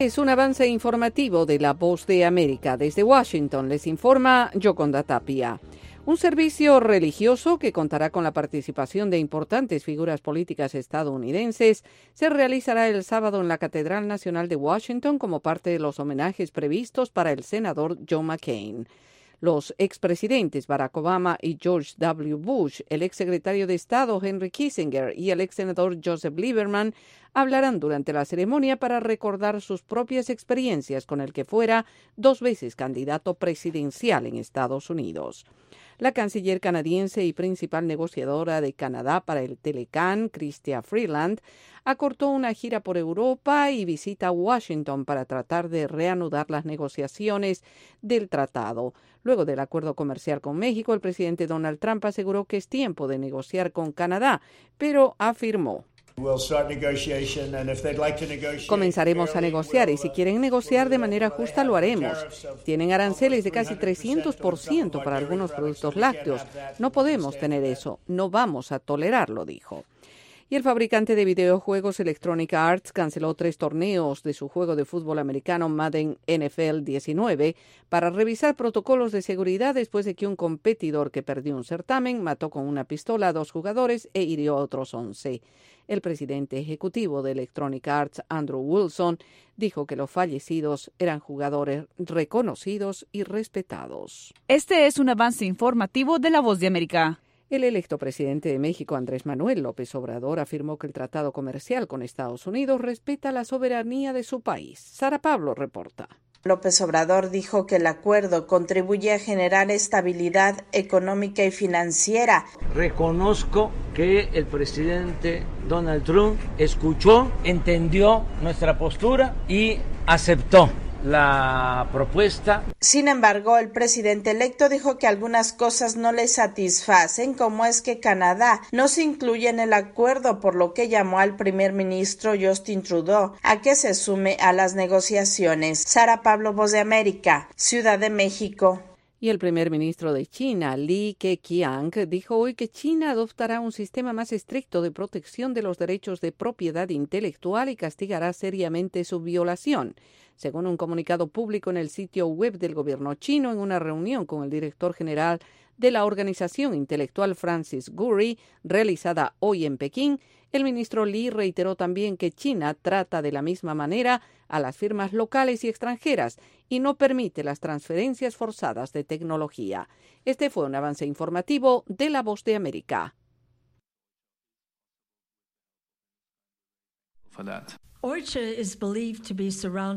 Es un avance informativo de La Voz de América. Desde Washington les informa Yoconda Tapia. Un servicio religioso que contará con la participación de importantes figuras políticas estadounidenses se realizará el sábado en la Catedral Nacional de Washington como parte de los homenajes previstos para el senador John McCain. Los expresidentes Barack Obama y George W. Bush, el exsecretario de Estado Henry Kissinger y el exsenador Joseph Lieberman hablarán durante la ceremonia para recordar sus propias experiencias con el que fuera 2 veces candidato presidencial en Estados Unidos. La canciller canadiense y principal negociadora de Canadá para el Telecán, Chrystia Freeland, acortó una gira por Europa y visita Washington para tratar de reanudar las negociaciones del tratado. Luego del acuerdo comercial con México, el presidente Donald Trump aseguró que es tiempo de negociar con Canadá, pero afirmó: comenzaremos a negociar y si quieren negociar de manera justa lo haremos. Tienen aranceles de casi 300% para algunos productos lácteos. No podemos tener eso. No vamos a tolerarlo, dijo. Y el fabricante de videojuegos Electronic Arts canceló 3 torneos de su juego de fútbol americano Madden NFL 19 para revisar protocolos de seguridad después de que un competidor que perdió un certamen mató con una pistola a 2 jugadores e hirió a otros 11. El presidente ejecutivo de Electronic Arts, Andrew Wilson, dijo que los fallecidos eran jugadores reconocidos y respetados. Este es un avance informativo de La Voz de América. El electo presidente de México, Andrés Manuel López Obrador, afirmó que el tratado comercial con Estados Unidos respeta la soberanía de su país. Sara Pablo reporta. López Obrador dijo que el acuerdo contribuye a generar estabilidad económica y financiera. Reconozco que el presidente Donald Trump escuchó, entendió nuestra postura y aceptó la propuesta. Sin embargo, el presidente electo dijo que algunas cosas no le satisfacen, como es que Canadá no se incluye en el acuerdo, por lo que llamó al primer ministro Justin Trudeau a que se sume a las negociaciones. Sara Pablo, Voz de América, Ciudad de México. Y el primer ministro de China, Li Keqiang, dijo hoy que China adoptará un sistema más estricto de protección de los derechos de propiedad intelectual y castigará seriamente su violación. Según un comunicado público en el sitio web del gobierno chino, en una reunión con el director general de la organización intelectual Francis Gurry, realizada hoy en Pekín, el ministro Li reiteró también que China trata de la misma manera a las firmas locales y extranjeras y no permite las transferencias forzadas de tecnología. Este fue un avance informativo de La Voz de América. Orcha is believed to be surrounded